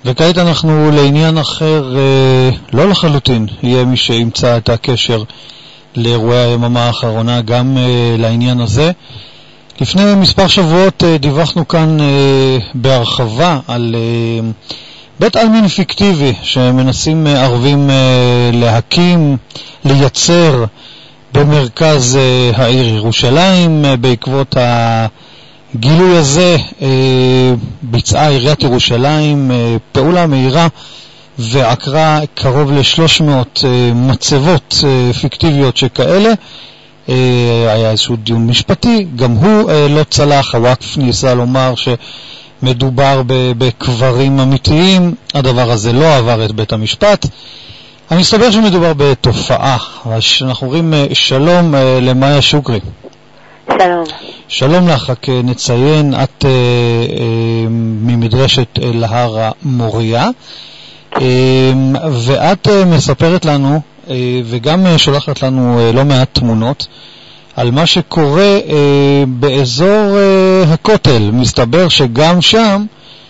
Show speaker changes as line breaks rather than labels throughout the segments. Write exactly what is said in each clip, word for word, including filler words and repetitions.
וכעת אנחנו לעניין אחר, לא לחלוטין, יהיה מי שימצא את הקשר לאירועי היממה האחרונה גם לעניין הזה. לפני מספר שבועות דיווחנו כאן בהרחבה על בית עלמין פיקטיבי שמנסים ערבים להקים, לייצר במרכז העיר ירושלים. בעקבות הגילוי הזה ביצעה עיריית ירושלים פעולה מהירה ועקרה קרוב ל-שלוש מאות מצבות פיקטיביות שכאלה. היה איזשהו דיון משפטי, גם הוא לא צלח. הוואקף ניסה לומר שמדובר בקברים אמיתיים, הדבר הזה לא עבר את בית המשפט. אני מסתבר שמדובר בתופעה. אנחנו אומרים שלום למאיה שוקרי.
שלום.
שלום לך, רק נציין, את ממדרשת להר המוריה, ואת מספרת לנו וגם שולחת לנו לא מעט תמונות על מה שקורה באזור הכותל. מסתבר שגם שם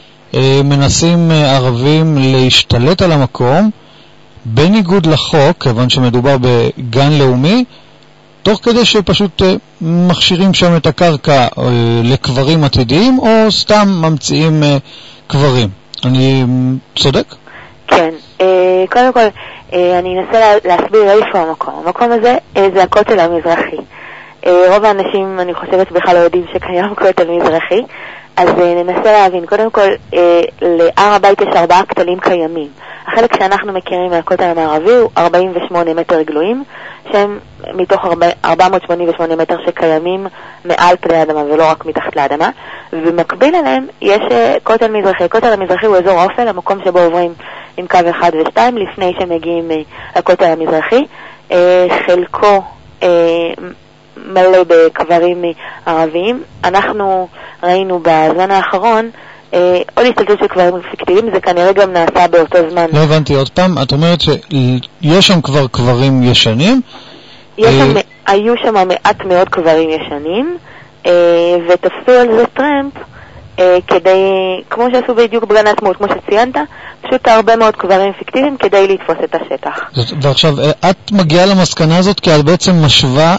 מנסים ערבים להשתלט על המקום בניגוד לחוק, כיוון שמדובר בגן לאומי, תוך כדי שפשוט מכשירים שם את הקרקע לקברים עתידיים או סתם ממציאים קברים. אני צודק?
כן, קודם כל אני אנסה להסביר איפה המקום. המקום הזה זה הכותל המזרחי. רוב האנשים, אני חושבת, בכלל לא יודעים שקיים כותל מזרחי, אז ננסה להבין. קודם כל, להר הבית יש ארבעה כתלים קיימים. החלק שאנחנו מכירים מהכותל המערבי הוא ארבעים ושמונה מטר גלויים, שהם מתוך ארבע מאות שמונים ושמונה מטר שקיימים מעל פני האדמה ולא רק מתחת לאדמה, ובמקביל אליהם יש כותל מזרחי. הכותל המזרחי הוא אזור האופל, המקום שבו עוברים עם קו אחד ושתיים לפני שמגיעים לכותל המזרחי. חלקו מלא בקברים ערביים. אנחנו ראינו בזמן האחרון עוד השתלטות של קברים פיקטיביים, זה כנראה גם נעשה באותו זמן.
לא הבנתי עוד פעם, את אומרת שיש שם כבר קברים ישנים?
היו שם מעט מאוד קברים ישנים, ותפסו על זה טרמפ כדי, כמו שעשו בדיוק בגן העצמאות, כמו שציינת, פשוט הרבה מאוד קברים פיקטיביים כדי לתפוס את השטח.
ועכשיו, את מגיעה למסקנה הזאת כי את בעצם משווה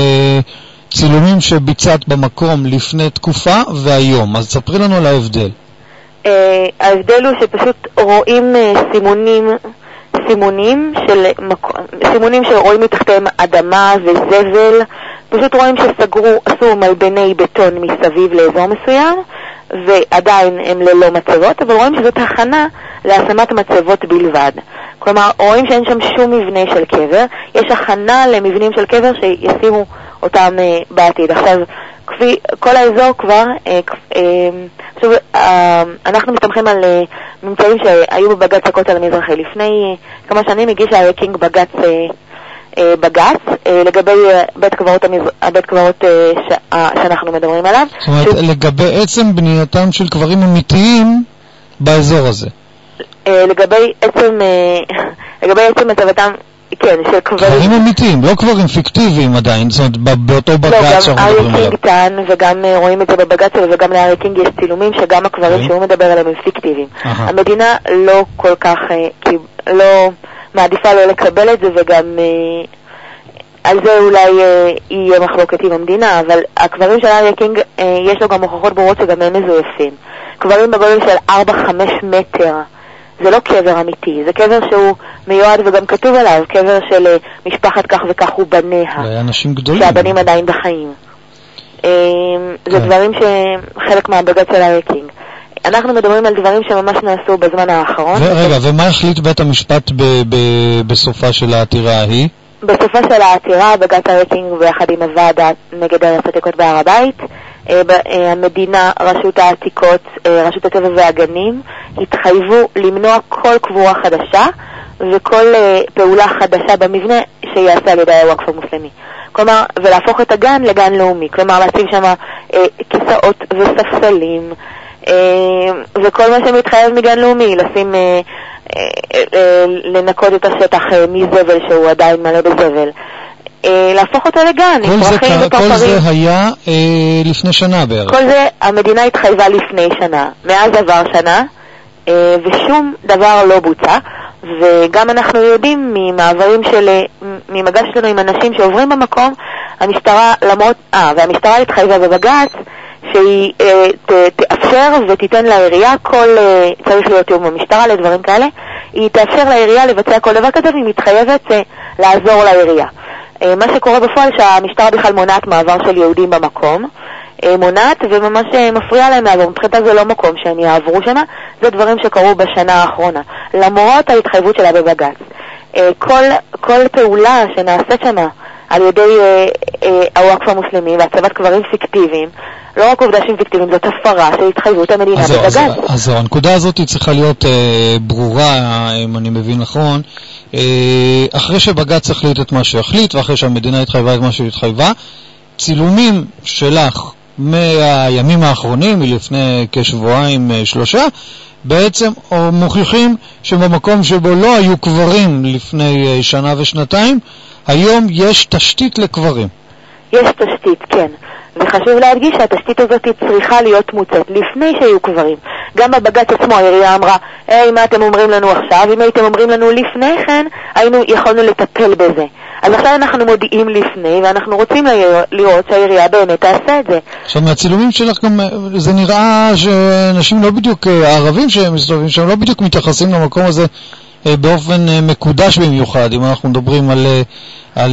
צילומים שביצעת במקום לפני תקופה והיום, אז תספרי לנו על ההבדל.
ההבדל הוא שפשוט רואים סימונים, סימונים של סימונים שרואים מתחתיהם אדמה וזבל, פשוט רואים שסגרו, עשו מלבני בטון מסביב לאזור מסוים, ועדיין הם ללא מצבות, אבל רואים שזאת הכנה להשמת מצבות בלבד. כלומר, רואים שאין שם שום מבנה של קבר, יש הכנה למבנים של קבר שישימו אותם uh, בעתיד. עכשיו, כפי, כל האזור כבר, uh, uh, עכשיו, uh, אנחנו מסתמכים על uh, ממצאים שהיו בבגץ הכותל המזרחי. לפני uh, כמה שנים הגיש הרקינג בגץ, uh, uh, בגץ uh, לגבי uh, בית קברות, המז... בית קברות uh, ש... uh, שאנחנו מדברים עליו.
זאת אומרת, שהוא... לגבי עצם בנייתם של קברים אמיתיים באזור הזה.
Uh, לגבי עצם, uh, לגבי עצם מצבתם, כן, של קברים...
קברים אמיתיים, לא קברים פיקטיביים עדיין, זאת אומרת, באותו בגץ שאנחנו מדברים עליו.
לא, גם ארי קינג טען, וגם רואים את זה בבגץ שלו, וגם לארי קינג יש צילומים שגם הקברים שהוא מדבר עליהם הם פיקטיביים. המדינה לא כל כך, לא מעדיפה לא לקבל את זה, וגם על זה אולי יהיה מחלוקת עם המדינה, אבל הקברים של ארי קינג, יש לו גם הוכחות ברורות שגם הם מזויפים. קברים בגודל של ארבע חמש מטר. זה לא קבר אמיתי, זה קבר שהוא מיועד וגם כתוב עליו, קבר של משפחת כך וכך ובניה.
זה אנשים גדולים.
שהבנים עדיין בחיים. זה דברים שחלק מהבגץ של ארי קינג. אנחנו מדברים על דברים שממש נעשו בזמן האחרון.
רגע, ומה החליט בית המשפט בסופה של העתירה ההיא?
בסופה של העתירה, בגץ ארי קינג ביחד עם הוועדה נגד הרס עתיקות בהר הבית, המדינה, רשות העתיקות, רשות הטבע והגנים, התחייבו למנוע כל קבורה חדשה וכל פעולה חדשה במבנה שיעשה על ידי הוואקף המוסלמי. כלומר, ולהפוך את הגן לגן לאומי. כלומר, להציב שם כיסאות וספסלים וכל מה שמתחייב מגן לאומי, לשים, לנקות את השטח מזבל שהוא עדיין מלא בזבל. להפוך אותו לגן.
כל זה, כל זה היה אה, לפני שנה בערך.
כל זה המדינה התחייבה לפני שנה. מאז עבר שנה, ושום דבר לא בוצע, וגם אנחנו יודעים ממעברים של, ממגש שלנו עם אנשים שעוברים במקום, המשטרה למרות, אה, והמשטרה התחייבה בבג"ץ, שהיא אה, ת, תאפשר ותיתן לעירייה כל, אה, צריך להיות יום במשטרה לדברים כאלה, היא תאפשר לעירייה לבצע כל דבר כזה, והיא מתחייבת אה, לעזור לעירייה. אה, מה שקורה בפועל שהמשטרה בכלל מונעת מעבר של יהודים במקום, אה, מונעת וממש אה, מפריע להם לעבור, מבחינתה זה לא מקום שהם יעברו שמה, זה דברים שקרו בשנה האחרונה, למרות ההתחייבות שלה בבג"ץ. אה, כל, כל פעולה שנעשית שמה על ידי אה, אה, הוואקף המוסלמי והצבת קברים פיקטיביים, לא רק עובדה שהם פיקטיביים, זאת הפרה של התחייבות המדינה בבג"ץ.
אז, אז הנקודה הזאת צריכה להיות אה, ברורה, אם אני מבין נכון, אה, אחרי שבג"ץ החליט את מה שהחליט, ואחרי שהמדינה התחייבה את מה שהתחייבה, צילומים שלך מהימים האחרונים, מלפני כשבועיים שלושה, בעצם מוכיחים שבמקום שבו לא היו קברים לפני שנה ושנתיים, היום יש תשתית לקברים.
יש תשתית, כן. וחשוב להדגיש שהתשתית הזאת צריכה להיות מוצאת לפני שהיו קברים. גם בבג"ץ עצמו העירייה אמרה, היי, מה אתם אומרים לנו עכשיו? אם הייתם אומרים לנו לפני כן, היינו יכולנו לטפל בזה. אז עכשיו אנחנו מודיעים לפני, ואנחנו רוצים לראות שהעירייה באמת תעשה את זה.
עכשיו, מהצילומים שלך גם, זה נראה שאנשים לא בדיוק, הערבים שהם מסתובבים שם, לא בדיוק מתייחסים למקום הזה באופן מקודש במיוחד, אם אנחנו מדברים על... על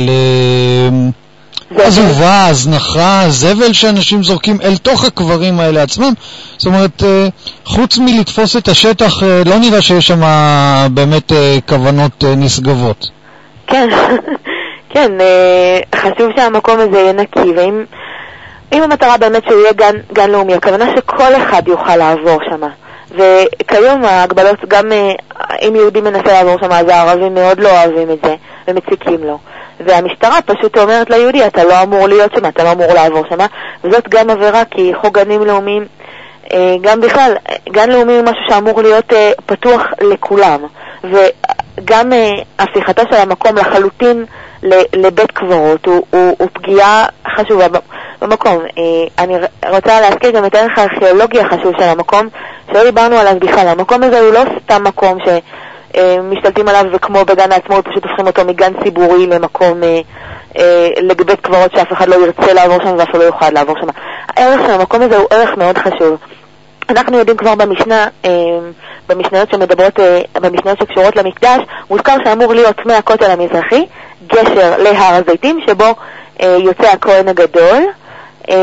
עזובה, הזנחה, זבל שאנשים זורקים אל תוך הקברים האלה עצמם. זאת אומרת, חוץ מלתפוס את השטח, לא נראה שיש שם באמת כוונות נשגבות.
כן, כן, חשוב שהמקום הזה יהיה נקי, ואם אם המטרה באמת שהוא יהיה גן, גן לאומי, הכוונה שכל אחד יוכל לעבור שם. וכיום ההגבלות, גם אם יהודי מנסה לעבור שם, אז הערבים מאוד לא אוהבים את זה, ומציקים לו. והמשטרה פשוט אומרת ליהודי, אתה לא אמור להיות שם, אתה לא אמור לעבור שם, וזאת גם עבירה, כי חוק גנים לאומיים, גם בכלל, גן לאומי הוא משהו שאמור להיות פתוח לכולם, וגם הפיכתה של המקום לחלוטין לבית קברות, הוא, הוא, הוא פגיעה חשובה במקום. אני רוצה להזכיר גם את הערך הארכיאולוגי החשוב של המקום, שלא דיברנו עליו בכלל. המקום הזה הוא לא סתם מקום ש... משתלטים עליו, וכמו בגן העצמאות פשוט הופכים אותו מגן ציבורי למקום, אה, אה, לבית קברות שאף אחד לא ירצה לעבור שם ואף לא יוכל לעבור שם. הערך של המקום הזה הוא ערך מאוד חשוב. אנחנו יודעים כבר במשנה, אה, במשניות שמדברות, אה, במשניות שקשורות למקדש, מוזכר שאמור להיות מהכותל המזרחי גשר להר הזיתים, שבו אה, יוצא הכהן הגדול אה,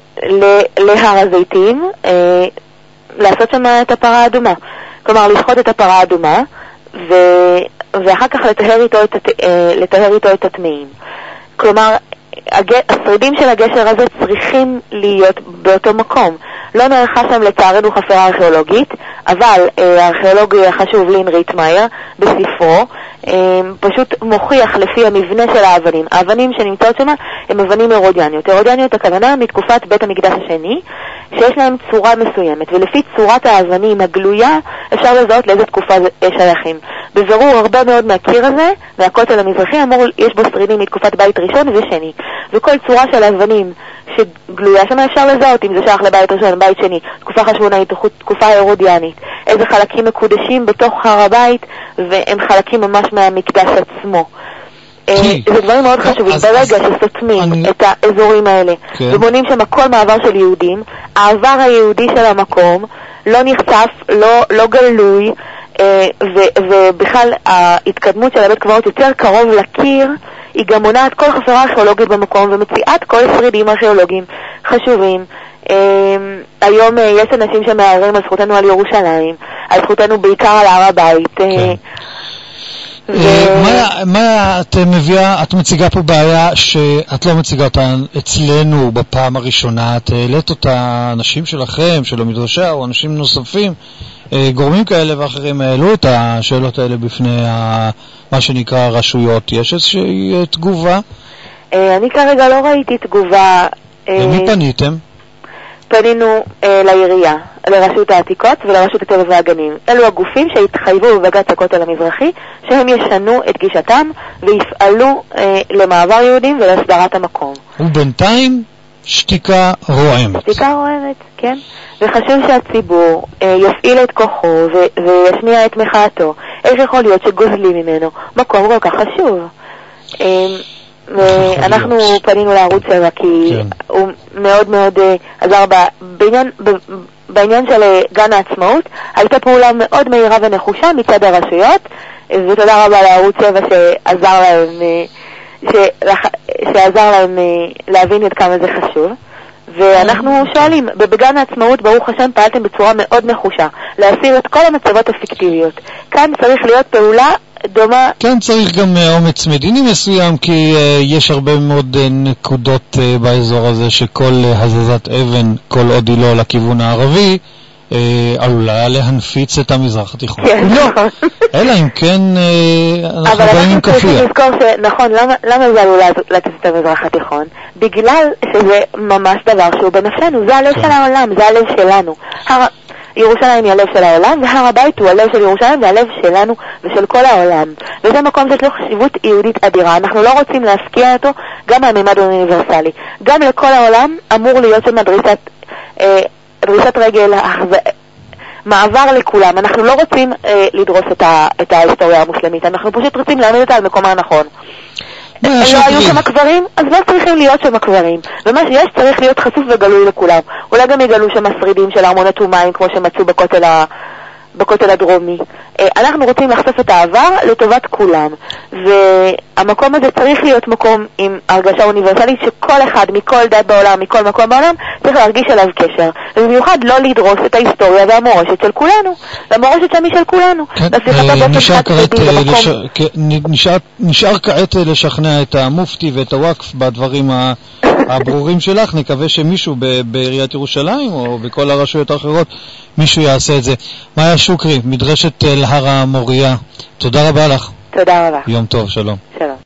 להר הזיתים, אה, לעשות שם את הפרה האדומה. כלומר, לשחוט את הפרה האדומה, ו... ואחר כך לטהר איתו את, הת... לטהר איתו את הטמאים. כלומר, הג... השרידים של הגשר הזה צריכים להיות באותו מקום. לא נערכה שם לצערנו חפירה ארכיאולוגית, אבל אה, הארכיאולוג החשוב לין ריטמאייר בספרו אה, פשוט מוכיח לפי המבנה של האבנים. האבנים שנמצאות שם הם אבנים אירודיאניות. אירודיאניות הכוונה מתקופת בית המקדש השני, שיש להם צורה מסוימת, ולפי צורת האבנים הגלויה אפשר לזהות לאיזה תקופה שייכים. בבירור הרבה מאוד מהקיר הזה, מהכותל המזרחי, אמור, יש בו שרידים מתקופת בית ראשון ושני, וכל צורה של האבנים שגלויה שם אפשר לזהות אם זה שייך לבית ראשון, בית שני, תקופה חשמונאית, תקופה אירודיאנית, איזה חלקים מקודשים בתוך הר הבית, והם חלקים ממש מהמקדש עצמו. זה דברים מאוד חשובים. ברגע שסותמים את האזורים האלה ומונים שם כל מעבר של יהודים, העבר היהודי של המקום לא נחשף, לא גלוי, ובכלל ההתקדמות של הבית קברות יותר קרוב לקיר, היא גם מונעת כל חפירה ארכיאולוגית במקום ומציאת כל שרידים ארכיאולוגיים חשובים. היום יש אנשים שמערערים על זכותנו על ירושלים, על זכותנו בעיקר על הר הבית.
מה את מביאה, את מציגה פה בעיה שאת לא מציגה אותה אצלנו בפעם הראשונה, את העלית אותה, אנשים שלכם, של המדרשה או אנשים נוספים, גורמים כאלה ואחרים העלו את השאלות האלה בפני מה שנקרא הרשויות. יש איזושהי תגובה?
אני כרגע לא ראיתי תגובה.
למי פניתם?
פנינו אה, לעירייה, לרשות העתיקות ולרשות הטבע והגנים. אלו הגופים שהתחייבו בבג"ץ הכותל המזרחי שהם ישנו את גישתם ויפעלו אה, למעבר יהודים ולהסדרת המקום.
ובינתיים שתיקה רועמת.
שתיקה רועמת, כן. וחשוב שהציבור אה, יפעיל את כוחו ו- וישמיע את מחאתו. איך יכול להיות שגוזלים ממנו מקום כל כך חשוב? אה, ואנחנו פנינו לערוץ שבע כי כן. הוא מאוד מאוד אה, עזר ב- בעניין, ב- בעניין של גן העצמאות. הייתה פעולה מאוד מהירה ונחושה מצד הרשויות, ותודה רבה לערוץ שבע שעזר להם, ש... שעזר להם להבין עד כמה זה חשוב. ואנחנו שואלים, בגן העצמאות ברוך השם פעלתם בצורה מאוד נחושה להסיר את כל המצבות הפיקטיביות. כאן צריך להיות פעולה דומה.
כן, צריך גם אומץ מדיני מסוים, כי uh, יש הרבה מאוד uh, נקודות uh, באזור הזה שכל uh, הזזת אבן, כל עוד היא לא לכיוון הערבי, uh, עלולה להנפיץ את המזרח התיכון.
כן, נכון.
אלא אם כן uh, אנחנו
אבל
באים עם כפייה.
אבל אנחנו צריכים לזכור שנכון, למה, למה זה עלולה להציץ את המזרח התיכון? בגלל שזה ממש דבר שהוא בנפשנו, זה הלב כן. של העולם, זה הלב שלנו. הר... ירושלים היא הלב של העולם, והר הבית הוא הלב של ירושלים והלב שלנו ושל כל העולם. וזה מקום שיש לו חשיבות יהודית אדירה. אנחנו לא רוצים להפקיע אותו גם מהמימד האוניברסלי. גם לכל העולם אמור להיות שם דריסת, אה, דריסת רגל, מעבר לכולם. אנחנו לא רוצים אה, לדרוס את, ה, את ההיסטוריה המוסלמית. אנחנו פשוט רוצים להעמיד אותה על מקומה הנכון. לא היו שם קברים, אז לא צריכים להיות שם קברים. ומה שיש צריך להיות חשוף וגלוי לכולם. אולי גם יגלו שם שרידים של ארמונות ומים כמו שמצאו בכותל, ה... בכותל הדרומי. אנחנו רוצים לחשוף את העבר לטובת כולם. והמקום הזה צריך להיות מקום עם הרגשה אוניברסלית שכל אחד מכל דת בעולם, מכל מקום בעולם, צריך להרגיש עליו קשר. ובמיוחד לא לדרוס את ההיסטוריה והמורשת של כולנו. והמורשת שם היא של כולנו.
נשאר כעת לשכנע את המופתי ואת הוואקף בדברים הברורים שלך. נקווה שמישהו בעיריית ירושלים או בכל הרשויות האחרות מישהו יעשה את זה. מאיה שוקרי, מדרשת אל הר המוריה, תודה רבה לך.
תודה רבה.
יום טוב, שלום.
שלום.